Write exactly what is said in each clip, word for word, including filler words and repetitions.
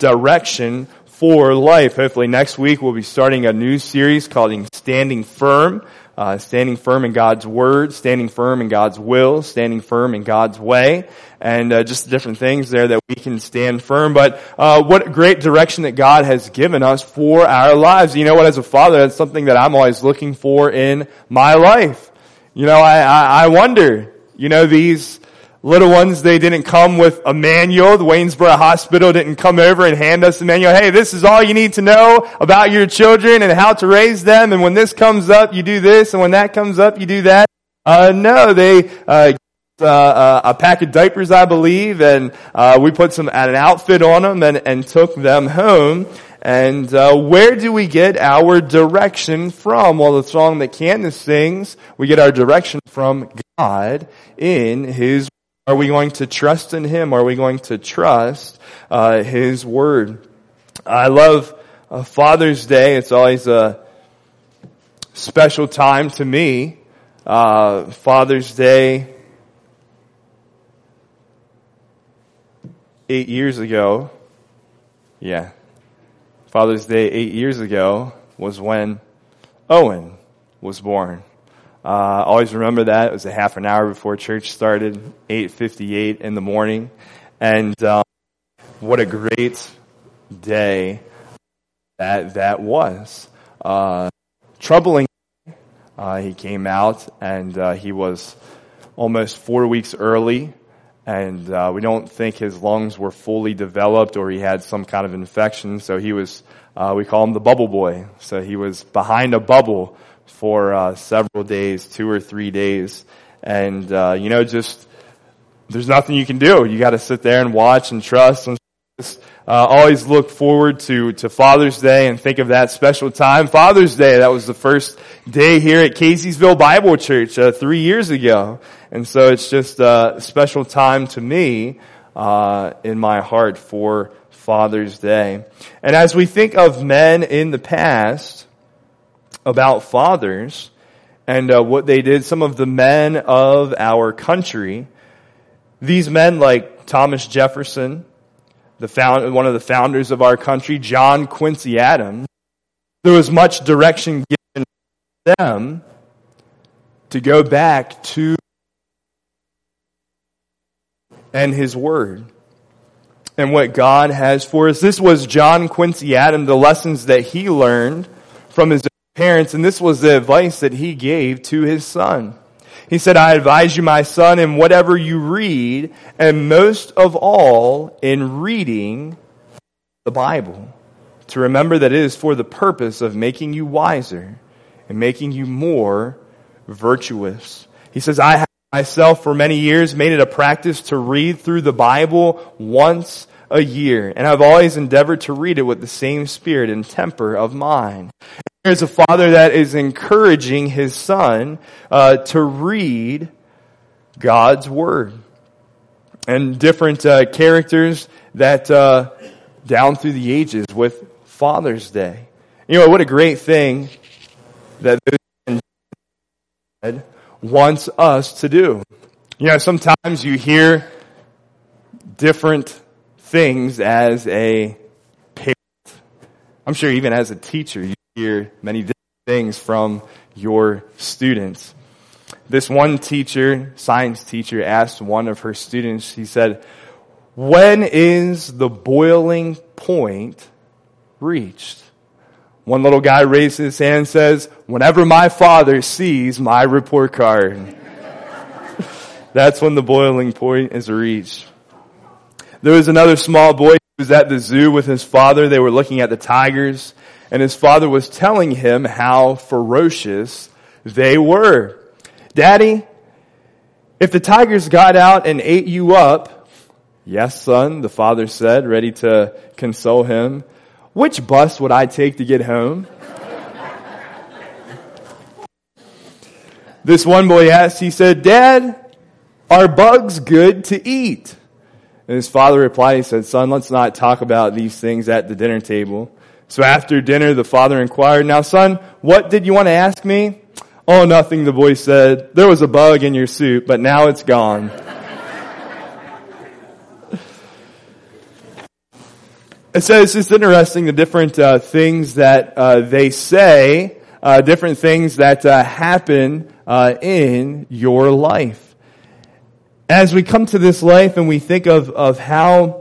direction for life. Hopefully next week we'll be starting a new series called Standing Firm. Uh, standing firm in God's Word, standing firm in God's will, standing firm in God's way, and uh, just different things there that we can stand firm. But uh, what great direction that God has given us for our lives. You know what, as a father, that's something that I'm always looking for in my life. You know, I, I, I wonder, you know, these little ones, they didn't come with a manual. The Waynesboro Hospital didn't come over and hand us a manual. Hey, this is all you need to know about your children and how to raise them. And when this comes up, you do this. And when that comes up, you do that. Uh, no, they, uh, uh, uh, a pack of diapers, I believe. And, uh, we put some, an outfit on them and, and took them home. And, uh, where do we get our direction from? Well, the song that Candace sings, we get our direction from God in His. Are we going to trust in Him? Are we going to trust uh, His Word? I love uh, Father's Day. It's always a special time to me. Uh, Father's Day, eight years ago, yeah, Father's Day eight years ago was when Owen was born. Uh, always remember that. It was a half an hour before church started, eight fifty-eight in the morning. And, um, what a great day that, that was. Uh, troubling. Uh, he came out and, uh, he was almost four weeks early. And, uh, we don't think his lungs were fully developed or he had some kind of infection. So he was, uh, we call him the bubble boy. So he was behind a bubble for uh, several days, two or three days. And, uh, you know, just, there's nothing you can do. You gotta sit there and watch and trust. And just, uh, always look forward to, to Father's Day and think of that special time. Father's Day, that was the first day here at Caseysville Bible Church, uh, three years ago. And so it's just a special time to me, uh, in my heart for Father's Day. And as we think of men in the past, about fathers and uh, what they did, some of the men of our country, these men like Thomas Jefferson, the found, one of the founders of our country, John Quincy Adams, there was much direction given them to go back to and His Word and what God has for us. This was John Quincy Adams, the lessons that he learned from his parents, and this was the advice that he gave to his son. He said, I advise you, my son, in whatever you read, and most of all in reading the Bible, to remember that it is for the purpose of making you wiser and making you more virtuous. He says, I have myself for many years made it a practice to read through the Bible once a year, and I've always endeavored to read it with the same spirit and temper of mind. There's a father that is encouraging his son uh, to read God's Word. And different uh, characters that uh, down through the ages with Father's Day. You know, what a great thing that God wants us to do. You know, sometimes you hear different things as a parent. I'm sure even as a teacher, you hear many different things from your students. This one teacher, science teacher, asked one of her students, he said, when is the boiling point reached? One little guy raised his hand and says, whenever my father sees my report card. That's when the boiling point is reached. There was another small boy who was at the zoo with his father. They were looking at the tigers, and his father was telling him how ferocious they were. Daddy, if the tigers got out and ate you up, yes, son, the father said, ready to console him, which bus would I take to get home? This one boy asked, he said, Dad, are bugs good to eat? And his father replied, he said, son, let's not talk about these things at the dinner table. So after dinner, the father inquired, now son, what did you want to ask me? Oh, nothing, the boy said. There was a bug in your soup, but now it's gone. It says it's interesting the different uh, things that uh, they say, uh, different things that uh, happen uh, in your life. As we come to this life and we think of of how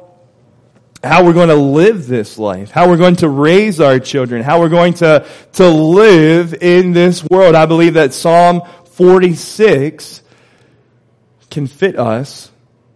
how we're going to live this life, how we're going to raise our children, how we're going to to live in this world, I believe that Psalm forty-six can fit us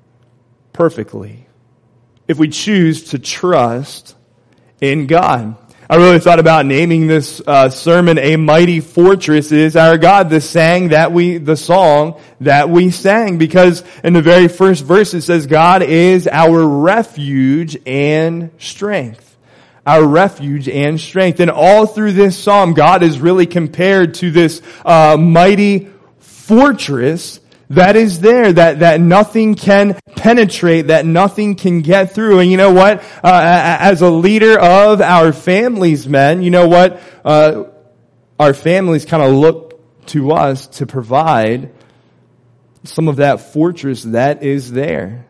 perfectly if we choose to trust in God. I really thought about naming this uh, sermon "A Mighty Fortress Is Our God," the sang that we, the song that we sang, because in the very first verse it says, "God is our refuge and strength." Our refuge and strength. And all through this psalm, God is really compared to this uh, mighty fortress that is there, that, that nothing can penetrate, that nothing can get through. And you know what? Uh, as a leader of our families, men, you know what? Uh, our families kind of look to us to provide some of that fortress that is there.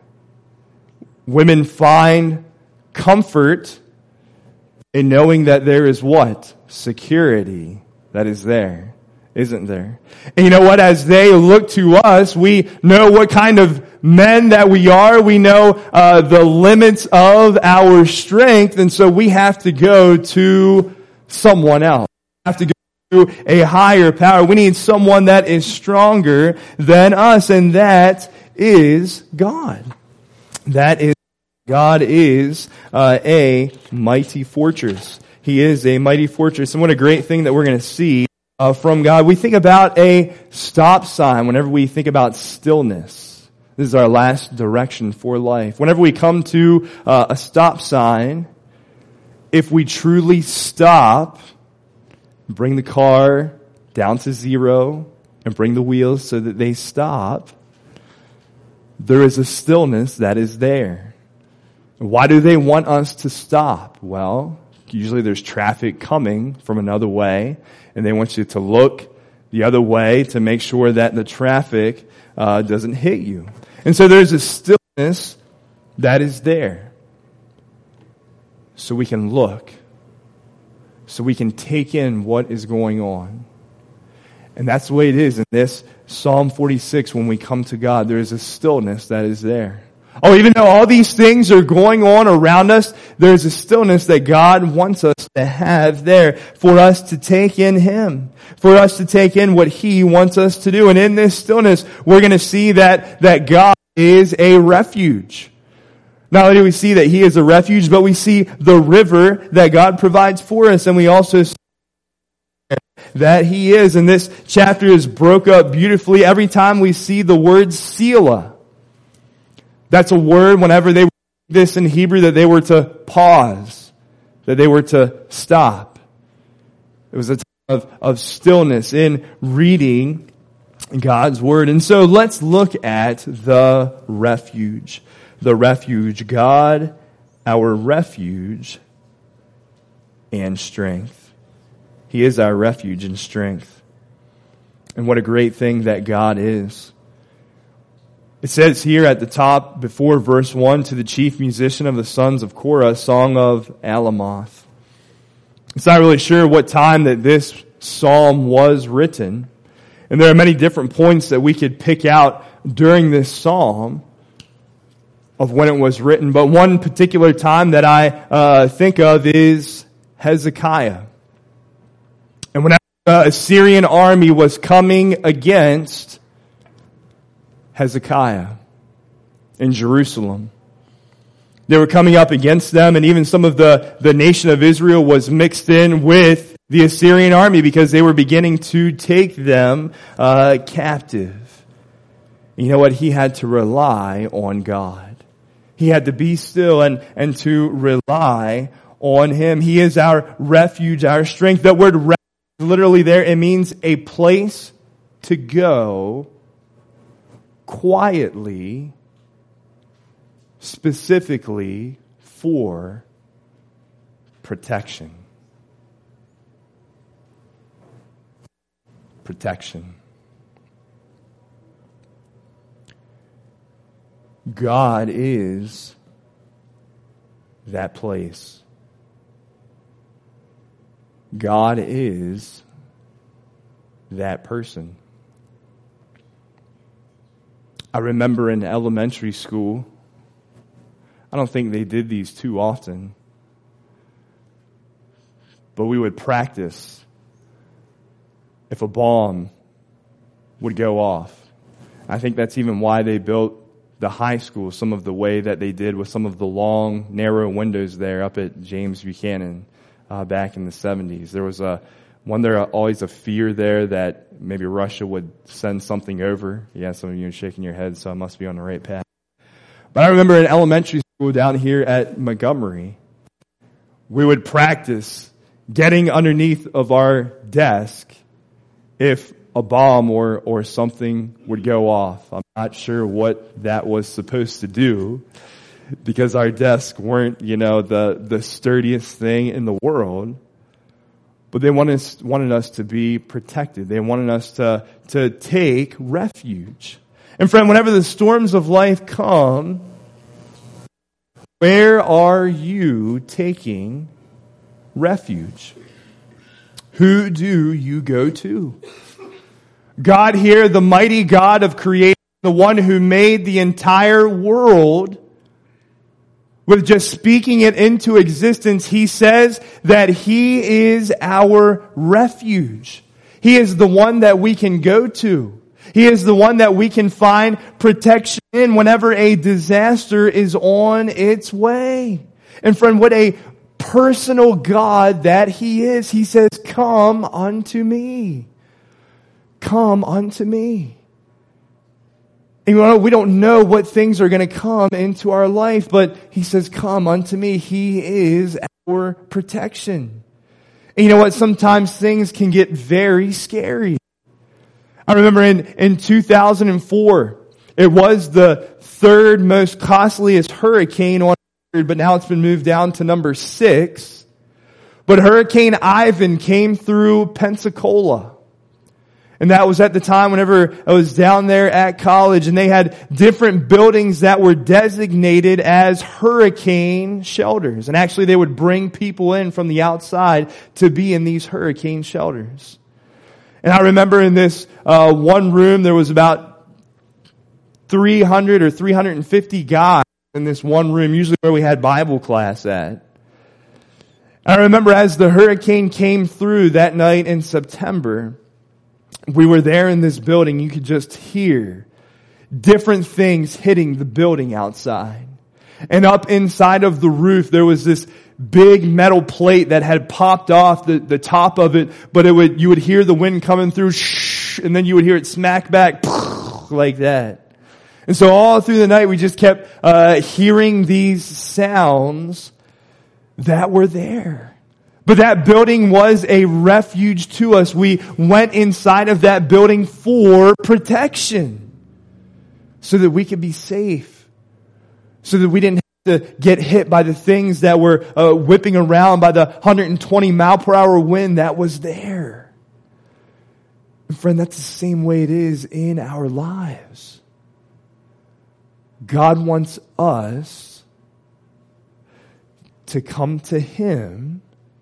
Women find comfort in knowing that there is what? Security that is there. Isn't there? And you know what? As they look to us, we know what kind of men that we are. We know uh, the limits of our strength, and so we have to go to someone else. We have to go to a higher power. We need someone that is stronger than us, and that is God. That is God is uh, a mighty fortress. He is a mighty fortress, and what a great thing that we're going to see Uh, from God. We think about a stop sign whenever we think about stillness. This is our last direction for life. Whenever we come to uh, a stop sign, if we truly stop, bring the car down to zero and bring the wheels so that they stop, there is a stillness that is there. Why do they want us to stop? Well, usually there's traffic coming from another way, and they want you to look the other way to make sure that the traffic uh, doesn't hit you. And so there's a stillness that is there. So we can look. So we can take in what is going on. And that's the way it is in this Psalm forty-six when we come to God. There is a stillness that is there. Oh, even though all these things are going on around us, there's a stillness that God wants us to have there for us to take in Him, for us to take in what He wants us to do. And in this stillness, we're going to see that, that God is a refuge. Not only do we see that He is a refuge, but we see the river that God provides for us. And we also see that He is. And this chapter is broke up beautifully every time we see the word Selah. That's a word whenever they were this in Hebrew that they were to pause, that they were to stop. It was a time of, of stillness in reading God's word. And so let's look at the refuge. The refuge. God, our refuge and strength. He is our refuge and strength. And what a great thing that God is. It says here at the top, before verse one, to the chief musician of the sons of Korah, Song of Alamoth. It's not really sure what time that this psalm was written. And there are many different points that we could pick out during this psalm of when it was written. But one particular time that I uh, think of is Hezekiah. And when the Assyrian army was coming against Hezekiah in Jerusalem. They were coming up against them, and even some of the, the nation of Israel was mixed in with the Assyrian army because they were beginning to take them uh, captive. You know what? He had to rely on God. He had to be still and, and to rely on Him. He is our refuge, our strength. That word refuge, literally there, it means a place to go quietly, specifically for protection. Protection. God is that place. God is that person. I remember in elementary school, I don't think they did these too often, but we would practice if a bomb would go off. I think that's even why they built the high school some of the way that they did with some of the long, narrow windows there up at James Buchanan uh, back in the seventies. There was a one there always a fear there that maybe Russia would send something over. Yeah, some of you are shaking your heads, so I must be on the right path. But I remember in elementary school down here at Montgomery, we would practice getting underneath of our desk if a bomb or, or something would go off. I'm not sure what that was supposed to do because our desks weren't, you know, the, the sturdiest thing in the world. But they wanted us, wanted us to be protected. They wanted us to, to take refuge. And friend, whenever the storms of life come, where are you taking refuge? Who do you go to? God here, the mighty God of creation, the one who made the entire world, with just speaking it into existence, He says that He is our refuge. He is the one that we can go to. He is the one that we can find protection in whenever a disaster is on its way. And friend, what a personal God that He is. He says, "Come unto me. Come unto me." And you know, we don't know what things are going to come into our life, but He says, "Come unto me." He is our protection. And you know what? Sometimes things can get very scary. I remember in, in two thousand four, it was the third most costliest hurricane on record, but now it's been moved down to number six. But Hurricane Ivan came through Pensacola. And that was at the time whenever I was down there at college, and they had different buildings that were designated as hurricane shelters. And actually they would bring people in from the outside to be in these hurricane shelters. And I remember in this uh, one room there was about three hundred or three hundred fifty guys in this one room, usually where we had Bible class at. I remember as the hurricane came through that night in September, we were there in this building. You could just hear different things hitting the building outside. And up inside of the roof, there was this big metal plate that had popped off the, the top of it, but it would, you would hear the wind coming through, shh, and then you would hear it smack back like that. And so all through the night, we just kept uh, hearing these sounds that were there. But that building was a refuge to us. We went inside of that building for protection so that we could be safe, so that we didn't have to get hit by the things that were uh, whipping around, by the one hundred twenty mile per hour wind that was there. And friend, that's the same way it is in our lives. God wants us to come to Him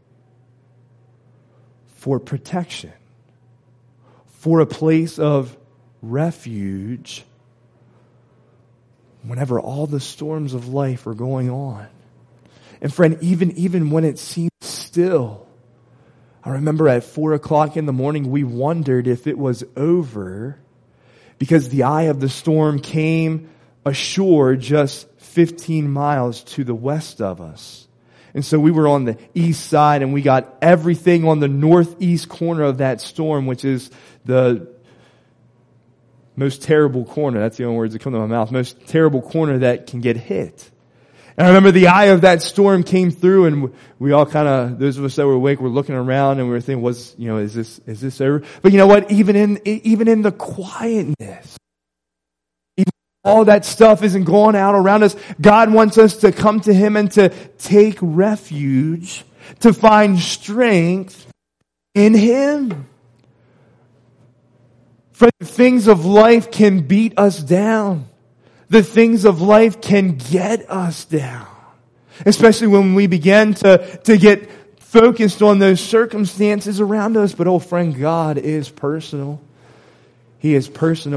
for protection, for a place of refuge whenever all the storms of life are going on. And friend, even, even when it seems still, I remember at four o'clock in the morning, we wondered if it was over because the eye of the storm came ashore just fifteen miles to the west of us. And so we were on the east side and we got everything on the northeast corner of that storm, which is the most terrible corner. That's the only words that come to my mouth. Most terrible corner that can get hit. And I remember the eye of that storm came through and we all kind of, those of us that were awake were looking around and we were thinking, was, you know, is this, is this over? But you know what? Even in, even in the quietness, all that stuff isn't going out around us. God wants us to come to Him and to take refuge, to find strength in Him. For the things of life can beat us down. The things of life can get us down. Especially when we begin to, to get focused on those circumstances around us. But oh friend, God is personal. He is personal.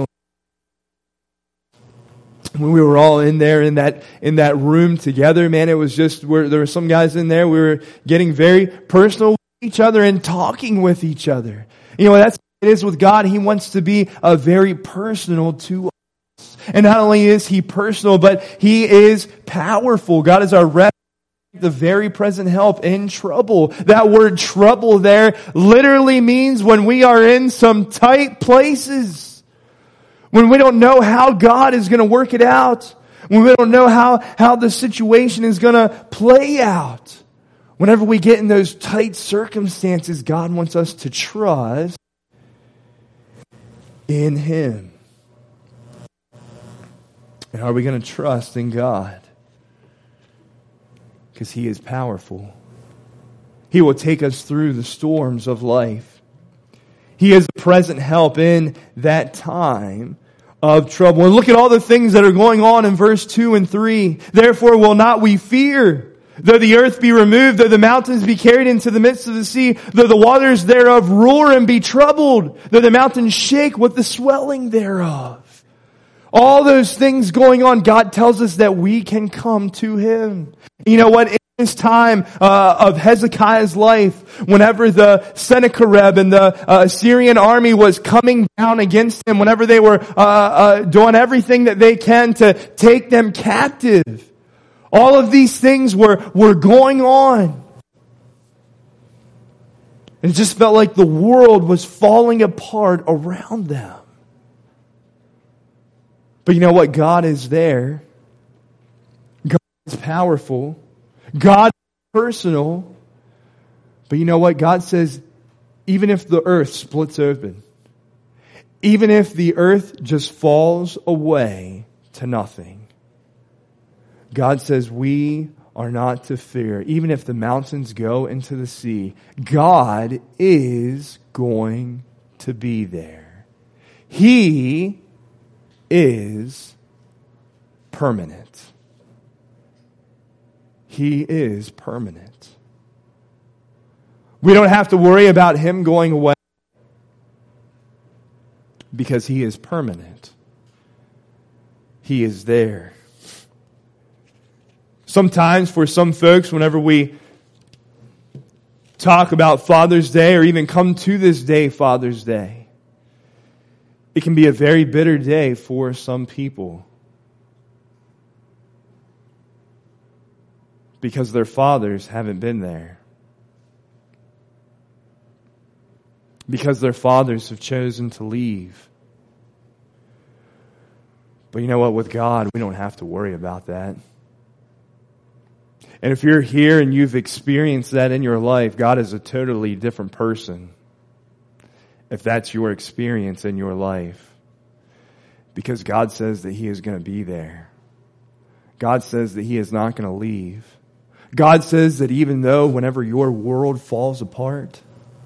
When we were all in there in that in that room together, man, it was just where there were some guys in there. We were getting very personal with each other and talking with each other. You know, that's what it is with God. He wants to be a very personal to us. And not only is He personal, but He is powerful. God is our refuge, the very present help in trouble. That word trouble there literally means when we are in some tight places. When we don't know how God is going to work it out. When we don't know how, how the situation is going to play out. Whenever we get in those tight circumstances, God wants us to trust in Him. And are we going to trust in God? Because He is powerful. He will take us through the storms of life. He is a present help in that time of trouble. And look at all the things that are going on in verse two and three. Therefore will not we fear, though the earth be removed, though the mountains be carried into the midst of the sea, though the waters thereof roar and be troubled, though the mountains shake with the swelling thereof. All those things going on, God tells us that we can come to Him. You know what? In this time uh, of Hezekiah's life, whenever the Sennacherib and the uh, Assyrian army was coming down against him, whenever they were uh, uh, doing everything that they can to take them captive, all of these things were, were going on. And it just felt like the world was falling apart around them. But you know what? God is there. God is powerful. God is personal. But you know what? God says, even if the earth splits open, even if the earth just falls away to nothing, God says we are not to fear. Even if the mountains go into the sea, God is going to be there. He is permanent. He is permanent. We don't have to worry about Him going away because He is permanent. He is there. Sometimes for some folks, whenever we talk about Father's Day or even come to this day, Father's Day, it can be a very bitter day for some people because their fathers haven't been there. Because their fathers have chosen to leave. But you know what? With God, we don't have to worry about that. And if you're here and you've experienced that in your life, God is a totally different person. If that's your experience in your life. Because God says that He is going to be there. God says that He is not going to leave. God says that even though whenever your world falls apart,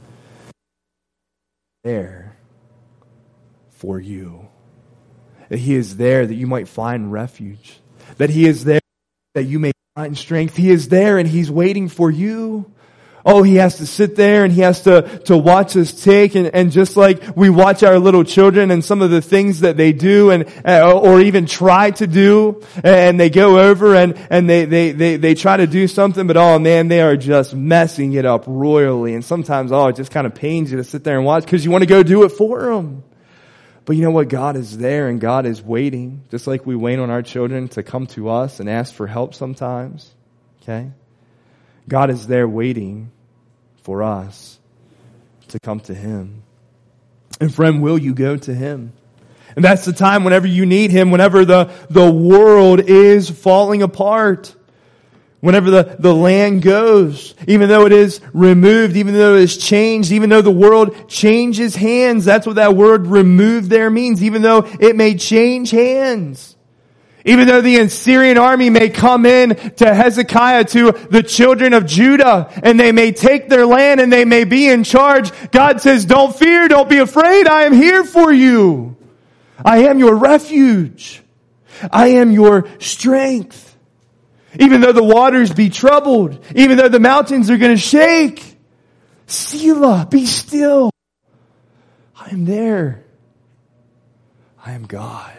there for you. That He is there that you might find refuge. That He is there that you may find strength. He is there and He's waiting for you. Oh, He has to sit there and He has to, to watch us take and, and just like we watch our little children and some of the things that they do and, uh, or even try to do and they go over and, and they, they, they, they try to do something, but oh man, they are just messing it up royally. And sometimes, oh, it just kind of pains you to sit there and watch because you want to go do it for them. But you know what? God is there and God is waiting, just like we wait on our children to come to us and ask for help sometimes. Okay? God is there waiting for us to come to Him. And friend, will you go to Him? And that's the time whenever you need Him, whenever the, the world is falling apart. Whenever the, the land goes, even though it is removed, even though it is changed, even though the world changes hands, that's what that word remove there means, even though it may change hands. Even though the Assyrian army may come in to Hezekiah, to the children of Judah, and they may take their land and they may be in charge, God says, don't fear, don't be afraid, I am here for you. I am your refuge. I am your strength. Even though the waters be troubled, even though the mountains are going to shake, Selah, be still. I am there. I am God.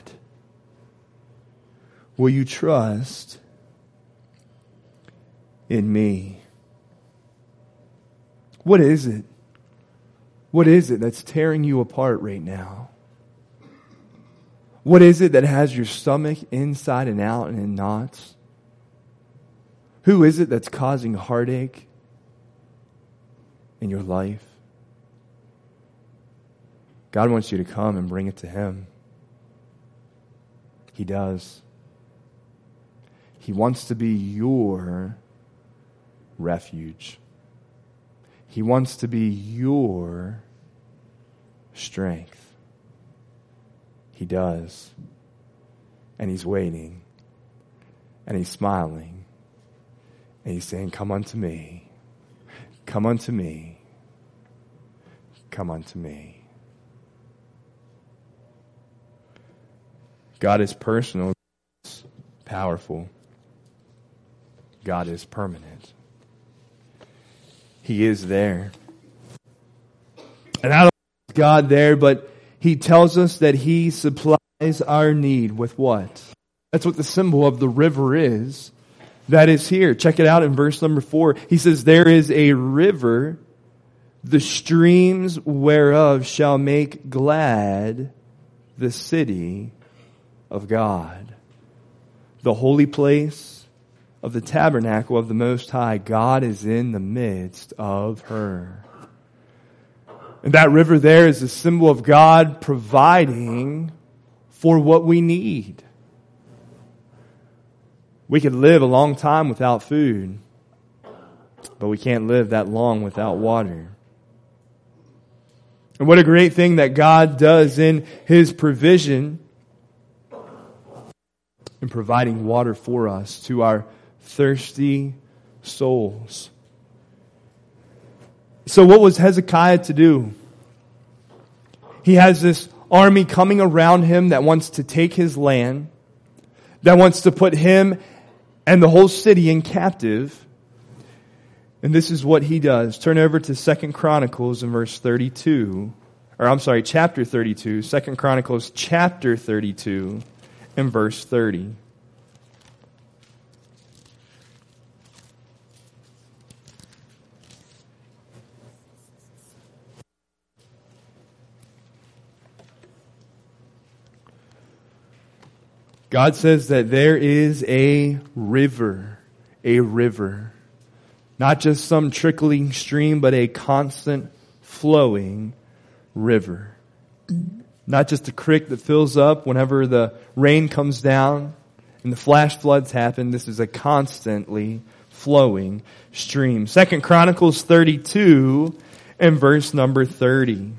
Will you trust in me? What is it? What is it that's tearing you apart right now? What is it that has your stomach inside and out and in knots? Who is it that's causing heartache in your life? God wants you to come and bring it to Him. He does. He wants to be your refuge. He wants to be your strength. He does. And He's waiting. And He's smiling. And He's saying, come unto me. Come unto me. Come unto me. God is personal. Powerful. God is permanent. He is there. And not only is God there, but He tells us that He supplies our need with what? That's what the symbol of the river is. That is here. Check it out in verse number four. He says, there is a river, the streams whereof shall make glad the city of God. The holy place of the tabernacle of the Most High. God is in the midst of her. And that river there is a symbol of God providing for what we need. We could live a long time without food, but we can't live that long without water. And what a great thing that God does in His provision in providing water for us to our thirsty souls. So what was Hezekiah to do? He has this army coming around him that wants to take his land, that wants to put him and the whole city in captive. And this is what he does. Turn over to Second Chronicles in verse thirty-two. Or I'm sorry, chapter thirty-two. Second Chronicles chapter thirty-two and verse thirty. God says that there is a river, a river. Not just some trickling stream, but a constant flowing river. Not just a creek that fills up whenever the rain comes down and the flash floods happen. This is a constantly flowing stream. Second Chronicles thirty-two and verse number thirty.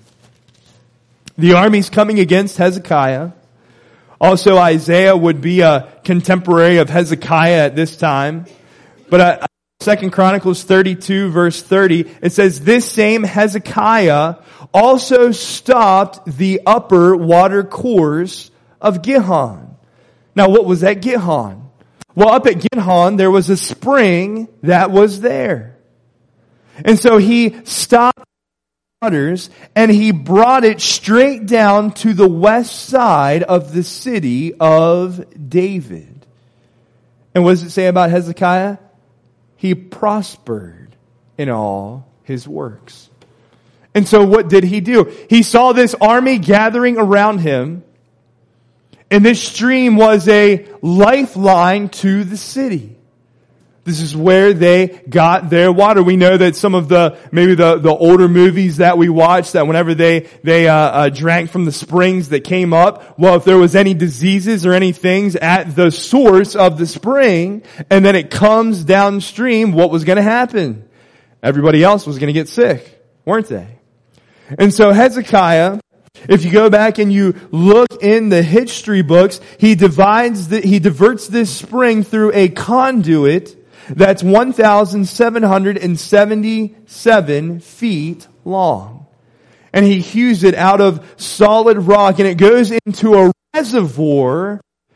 The army's coming against Hezekiah. Also, Isaiah would be a contemporary of Hezekiah at this time. But uh, Second Chronicles thirty-two verse thirty, it says, this same Hezekiah also stopped the upper water course of Gihon. Now, what was at Gihon? Well, up at Gihon, there was a spring that was there. And so he stopped waters, and he brought it straight down to the west side of the city of David. And what does it say about Hezekiah? He prospered in all his works. And so what did he do? He saw this army gathering around him, and this stream was a lifeline to the city. This is where they got their water. We know that some of the, maybe the, the older movies that we watched, that whenever they, they, uh, uh, drank from the springs that came up, well, if there was any diseases or any things at the source of the spring, and then it comes downstream, what was going to happen? Everybody else was going to get sick, weren't they? And so Hezekiah, if you go back and you look in the history books, he divides the, he diverts this spring through a conduit that's one thousand seven hundred seventy-seven feet long. And he hews it out of solid rock, and it goes into a reservoir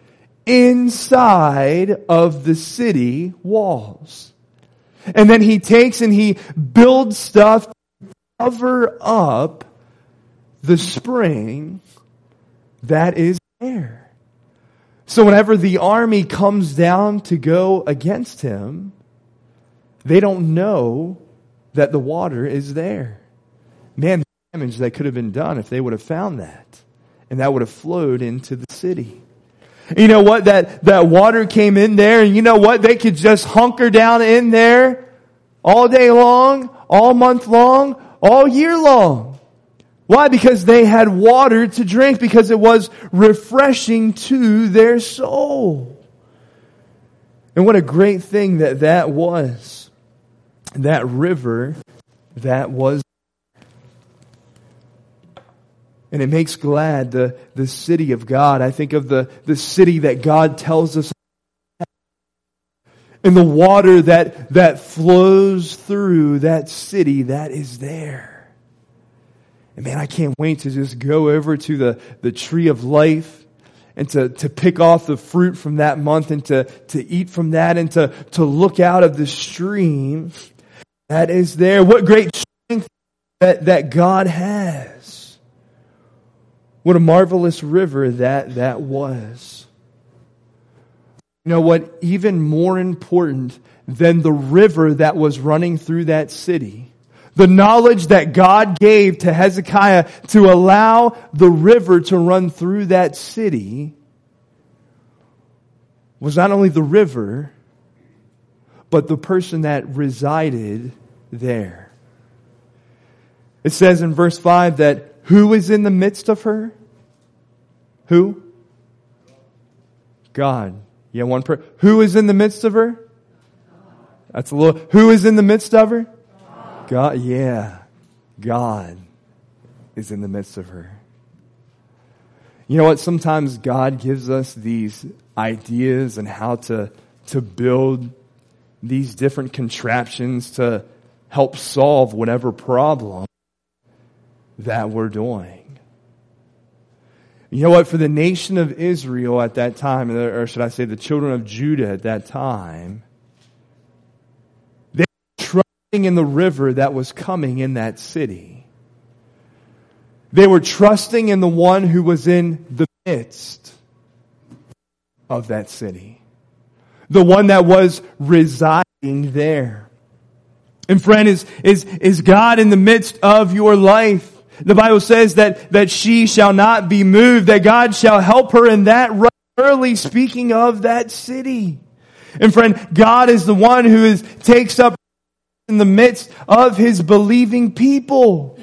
inside of the city walls. And then he takes and he builds stuff to cover up the spring that is there. So whenever the army comes down to go against him, they don't know that the water is there. Man, the damage that could have been done if they would have found that. And that would have flowed into the city. You know what? That, that water came in there, and you know what? They could just hunker down in there all day long, all month long, all year long. Why? Because they had water to drink, because it was refreshing to their soul. And what a great thing that that was. That river that was. And it makes glad the, the city of God. I think of the, the city that God tells us. And the water that, that flows through that city that is there. And man, I can't wait to just go over to the, the tree of life and to, to pick off the fruit from that month and to, to eat from that and to, to look out of the stream that is there. What great strength that, that God has. What a marvelous river that that was. You know what? Even more important than the river that was running through that city, the knowledge that God gave to Hezekiah to allow the river to run through that city was not only the river, but the person that resided there. It says in verse five that who is in the midst of her? Who? God. Yeah, one per. Who is in the midst of her? That's a little. Who is in the midst of her? God. God. Yeah, God is in the midst of her. You know what? Sometimes God gives us these ideas and how to to build these different contraptions to help solve whatever problem that we're doing. You know what? For the nation of Israel at that time, or should I say the children of Judah at that time, they were trusting in the river that was coming in that city. They were trusting in the one who was in the midst of that city. The one that was residing there. And friend, is, is, is God in the midst of your life? The Bible says that, that she shall not be moved, that God shall help her in that right early, speaking of that city. And friend, God is the one who is, takes up in the midst of His believing people.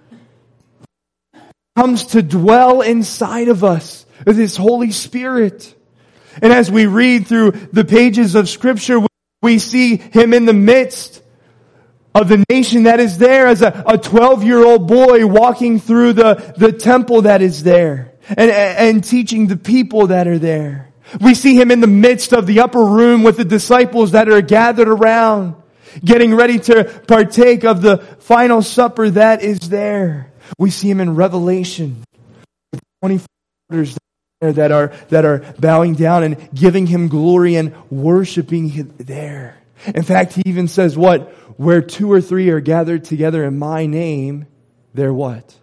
Comes to dwell inside of us with His Holy Spirit. And as we read through the pages of Scripture, we see Him in the midst of the nation that is there as a, a twelve-year-old boy walking through the, the temple that is there and, and teaching the people that are there. We see Him in the midst of the upper room with the disciples that are gathered around, getting ready to partake of the final supper that is there. We see Him in Revelation, twenty-four elders that are, that are bowing down and giving Him glory and worshiping Him there. In fact, He even says what? Where two or three are gathered together in my name, they're what?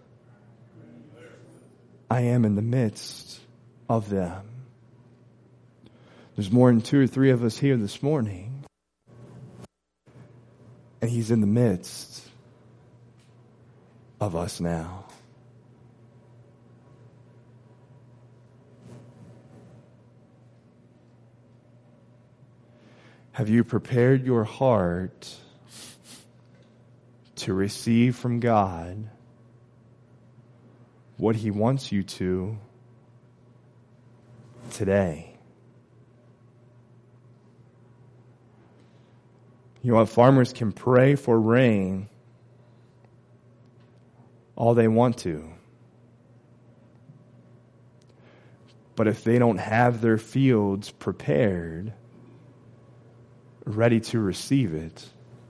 I am in the midst of them. There's more than two or three of us here this morning. And He's in the midst of us now. Have you prepared your heart to receive from God what He wants you to today? You know what? Farmers can pray for rain all they want to. But if they don't have their fields prepared, ready to receive it,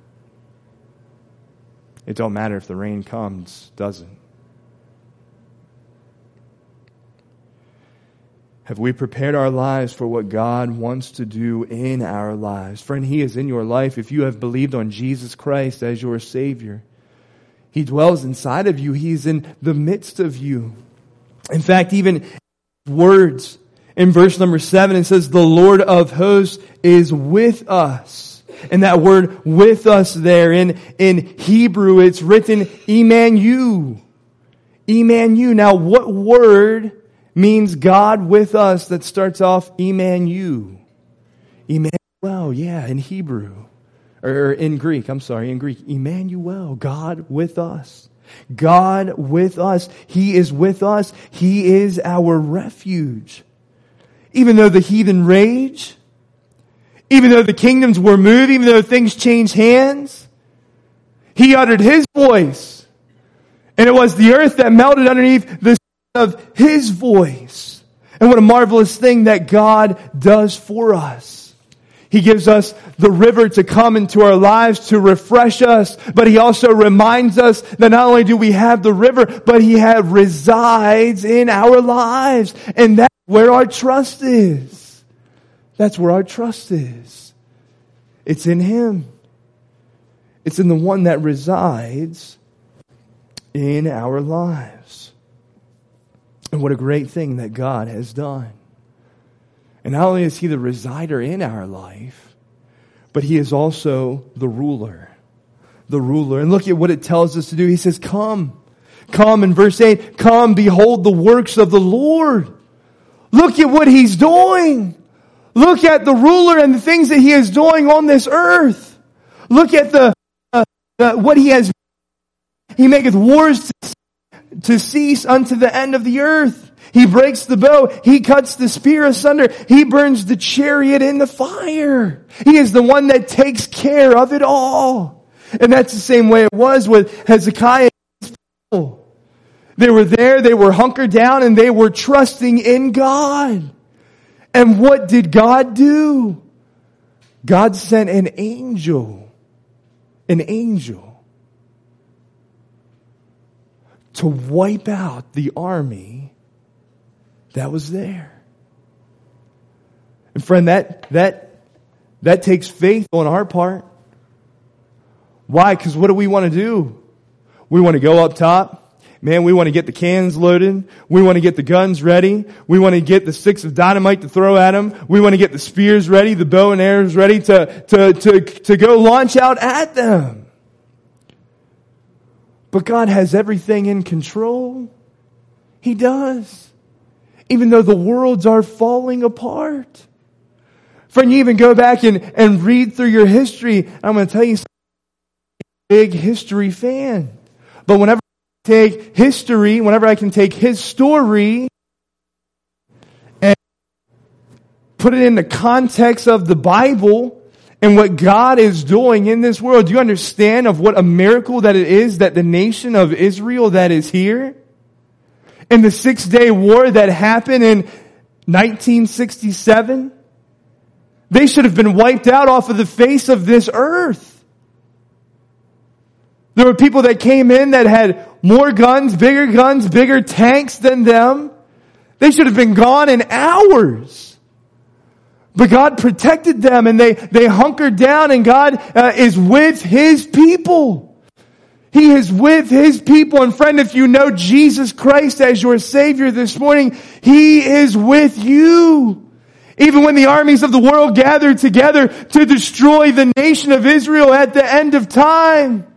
it don't matter if the rain comes, doesn't. Have we prepared our lives for what God wants to do in our lives? Friend, He is in your life if you have believed on Jesus Christ as your Savior. He dwells inside of you. He's in the midst of you. In fact, even words in verse number seven, it says, the Lord of hosts is with us. And that word with us there in, in Hebrew, it's written Emmanuel. Emmanuel. Now, what word means God with us that starts off Emmanuel? Emmanuel, yeah, in Hebrew. Or in Greek, I'm sorry, in Greek. Emmanuel, God with us. God with us. He is with us. He is our refuge. Even though the heathen rage, even though the kingdoms were moved, even though things changed hands, He uttered His voice. And it was the earth that melted underneath the sound of His voice. And what a marvelous thing that God does for us. He gives us the river to come into our lives to refresh us, but He also reminds us that not only do we have the river, but He have resides in our lives. And that's where our trust is. That's where our trust is. It's in Him. It's in the one that resides in our lives. And what a great thing that God has done. And not only is He the resider in our life, but He is also the ruler. The ruler. And look at what it tells us to do. He says, come. Come in verse eight. Come, behold the works of the Lord. Look at what He's doing. Look at the ruler and the things that He is doing on this earth. Look at the, uh, the what He has. He maketh wars to, to cease unto the end of the earth. He breaks the bow. He cuts the spear asunder. He burns the chariot in the fire. He is the one that takes care of it all. And that's the same way it was with Hezekiah and his people. They were there, they were hunkered down, and they were trusting in God. And what did God do? God sent an angel. An angel. To wipe out the army that was there. And friend, that, that, that takes faith on our part. Why? Because what do we want to do? We want to go up top. Man, we want to get the cans loaded. We want to get the guns ready. We want to get the sticks of dynamite to throw at them. We want to get the spears ready, the bow and arrows ready to, to, to, to go launch out at them. But God has everything in control. He does. Even though the worlds are falling apart. Friend, you even go back and, and read through your history. I'm going to tell you something. I'm a big history fan. But whenever I take history, whenever I can take His story and put it in the context of the Bible and what God is doing in this world, do you understand of what a miracle that it is that the nation of Israel that is here? In the Six-Day War that happened in nineteen sixty-seven, they should have been wiped out off of the face of this earth. There were people that came in that had more guns, bigger guns, bigger tanks than them. They should have been gone in hours. But God protected them and they, they hunkered down, and God uh, is with His people. He is with His people. And friend, if you know Jesus Christ as your Savior this morning, He is with you. Even when the armies of the world gather together to destroy the nation of Israel at the end of time,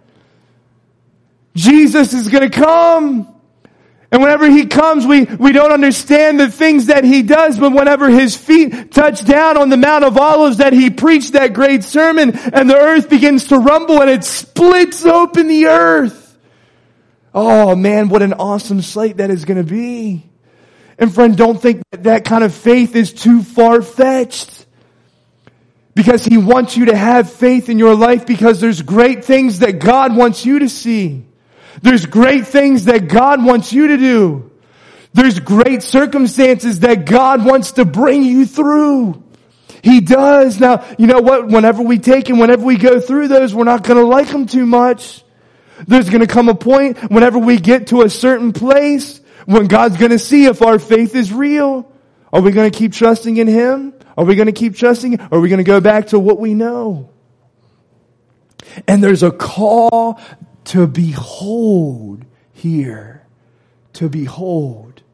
Jesus is going to come. And whenever He comes, we, we don't understand the things that He does, but whenever His feet touch down on the Mount of Olives that He preached that great sermon, and the earth begins to rumble and it splits open the earth. Oh man, what an awesome sight that is going to be. And friend, don't think that that kind of faith is too far-fetched. Because He wants you to have faith in your life, because there's great things that God wants you to see. There's great things that God wants you to do. There's great circumstances that God wants to bring you through. He does. Now, you know what? Whenever we take and whenever we go through those, we're not going to like them too much. There's going to come a point whenever we get to a certain place when God's going to see if our faith is real. Are we going to keep trusting in Him? Are we going to keep trusting? Or are we going to go back to what we know? And there's a call to behold here. To behold.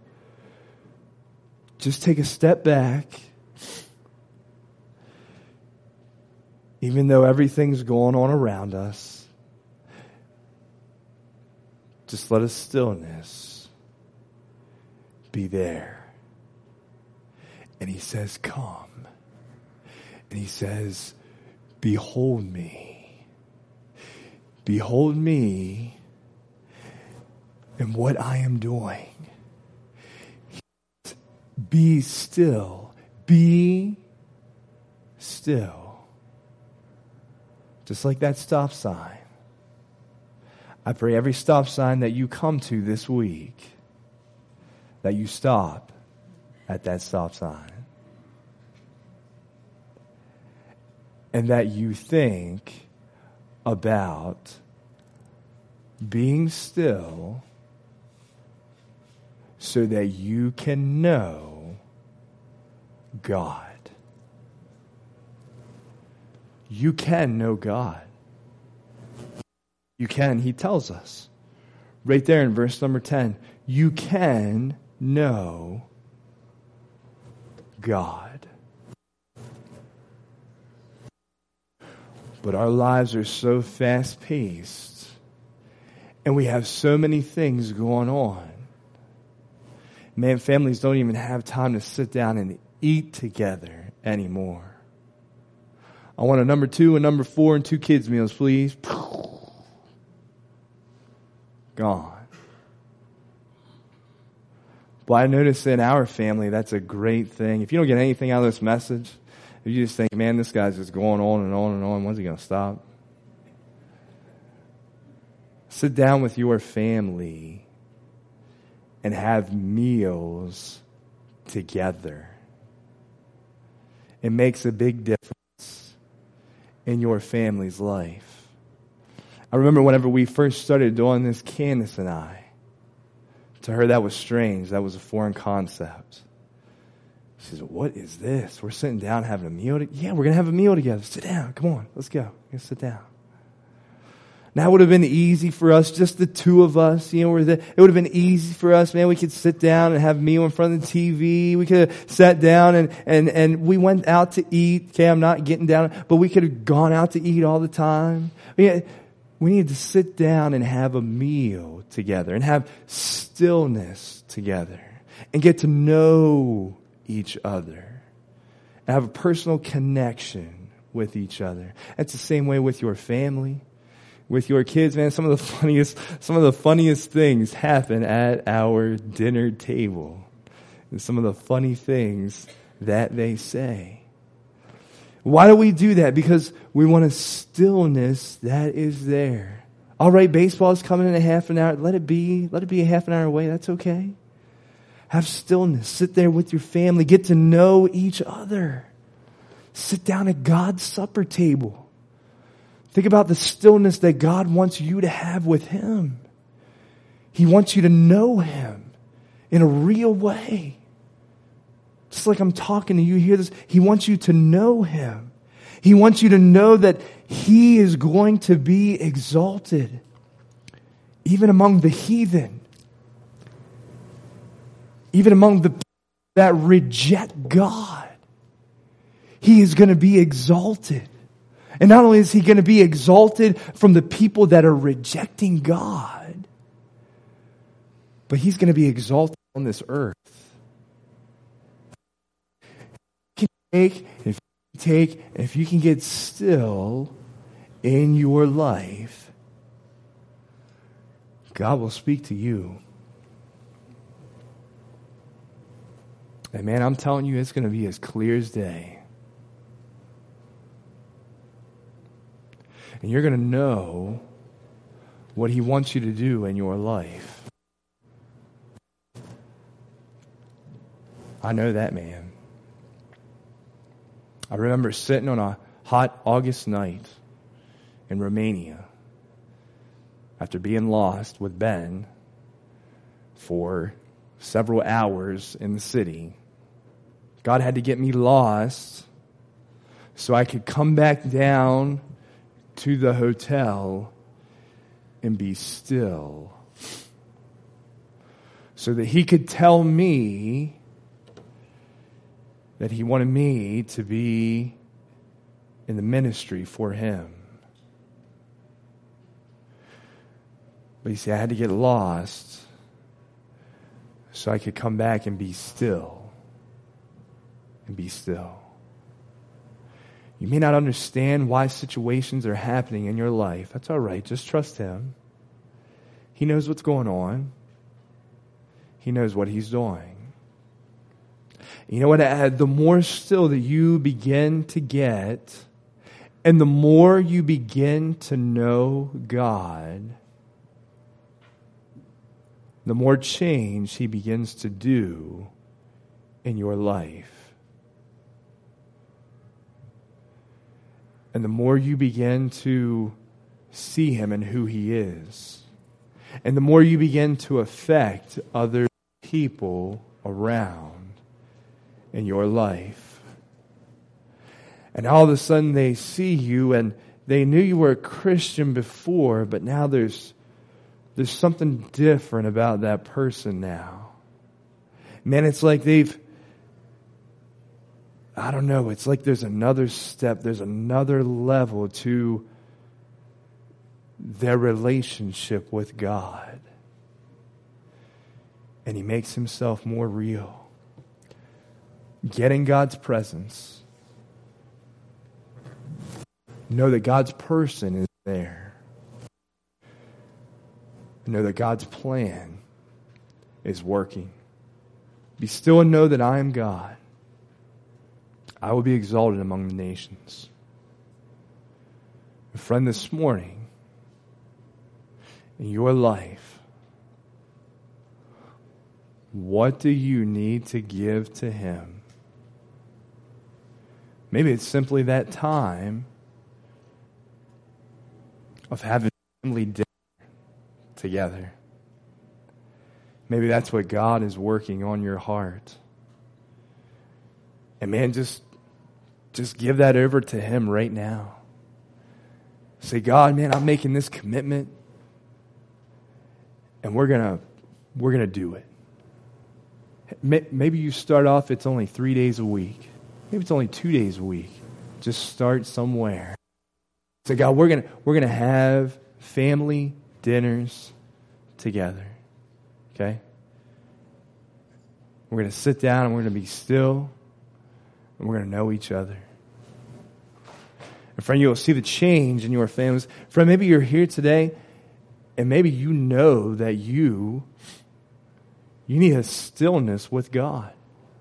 Just take a step back. Even though everything's going on around us, just let a stillness be there. And He says, come. And He says, behold me. Behold me and what I am doing. Be still. Be still. Just like that stop sign. I pray every stop sign that you come to this week, that you stop at that stop sign. And that you think about being still so that you can know God. You can know God. You can. He tells us right there in verse number ten. You can know God. But our lives are so fast-paced, and we have so many things going on. Man, families don't even have time to sit down and eat together anymore. I want a number two, a number four, and two kids' meals, please. Gone. But I notice in our family, that's a great thing. If you don't get anything out of this message, if you just think, man, this guy's just going on and on and on, when's he going to stop? Sit down with your family and have meals together. It makes a big difference in your family's life. I remember whenever we first started doing this, Candace and I, to her that was strange. That was a foreign concept. She says, what is this? We're sitting down having a meal? To- yeah, we're going to have a meal together. Sit down. Come on. Let's go. Let's sit down. Now it would have been easy for us, just the two of us. You know, we're the, it would have been easy for us, man. We could sit down and have a meal in front of the T V. We could have sat down and, and, and we went out to eat. Okay, I'm not getting down, but we could have gone out to eat all the time. We, we need to sit down and have a meal together and have stillness together and get to know each other and have a personal connection with each other. That's the same way with your family. With your kids, man, some of the funniest, some of the funniest things happen at our dinner table. And some of the funny things that they say. Why do we do that? Because we want a stillness that is there. All right, baseball is coming in a half an hour. Let it be. Let it be a half an hour away. That's okay. Have stillness. Sit there with your family. Get to know each other. Sit down at God's supper table. Think about the stillness that God wants you to have with Him. He wants you to know Him in a real way. Just like I'm talking to you, hear this. He wants you to know Him. He wants you to know that He is going to be exalted, even among the heathen, even among the people that reject God. He is going to be exalted. And not only is He going to be exalted from the people that are rejecting God, but He's going to be exalted on this earth. If you can take, if you take, if you can get still in your life, God will speak to you. And man, I'm telling you, it's going to be as clear as day. And you're going to know what He wants you to do in your life. I know that, man. I remember sitting on a hot August night in Romania after being lost with Ben for several hours in the city. God had to get me lost so I could come back down to the hotel and be still, so that he could tell me that he wanted me to be in the ministry for him. But you see, I had to get lost so I could come back and be still. And be still. You may not understand why situations are happening in your life. That's all right. Just trust him. He knows what's going on. He knows what he's doing. You know what? The more still that you begin to get, and the more you begin to know God, the more change he begins to do in your life. And the more you begin to see him and who he is, and the more you begin to affect other people around in your life. And all of a sudden they see you, and they knew you were a Christian before, but now there's there's something different about that person now. Man, it's like they've I don't know, it's like there's another step, there's another level to their relationship with God. And he makes himself more real. Get in God's presence. Know that God's person is there. Know that God's plan is working. Be still and know that I am God. I will be exalted among the nations. Friend, this morning, in your life, what do you need to give to him? Maybe it's simply that time of having family dinner together. Maybe that's what God is working on your heart. And man, just Just give that over to him right now. Say, God, man, I'm making this commitment, and we're gonna we're gonna do it. Maybe you start off, it's only three days a week. Maybe it's only two days a week. Just start somewhere. Say, God, we're gonna we're gonna have family dinners together. Okay? We're gonna sit down and we're gonna be still, and we're gonna know each other. And friend, you'll see the change in your families. Friend, maybe you're here today, and maybe you know that you, you need a stillness with God.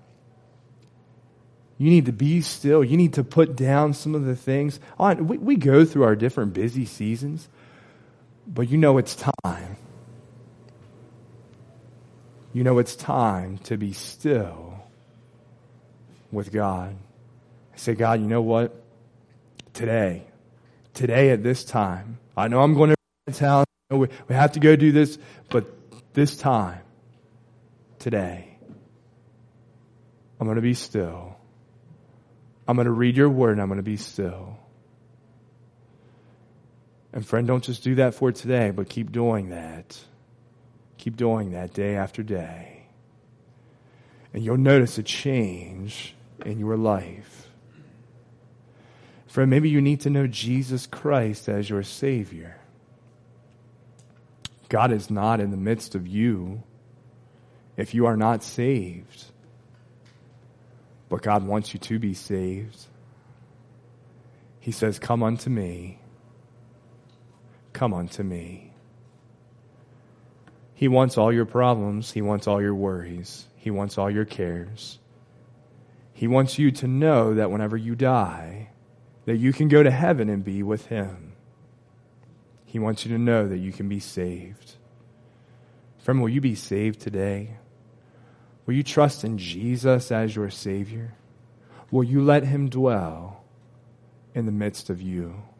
You need to be still. You need to put down some of the things. We, we go through our different busy seasons, but you know it's time. You know it's time to be still with God. Say, God, you know what? Today, today at this time, I know I'm going to town. We have to go do this, but this time, today, I'm going to be still. I'm going to read your word and I'm going to be still. And friend, don't just do that for today, but keep doing that. Keep doing that day after day. And you'll notice a change in your life. Friend, maybe you need to know Jesus Christ as your Savior. God is not in the midst of you if you are not saved. But God wants you to be saved. He says, come unto me. Come unto me. He wants all your problems. He wants all your worries. He wants all your cares. He wants you to know that whenever you die, that you can go to heaven and be with him. He wants you to know that you can be saved. Friend, will you be saved today? Will you trust in Jesus as your Savior? Will you let him dwell in the midst of you?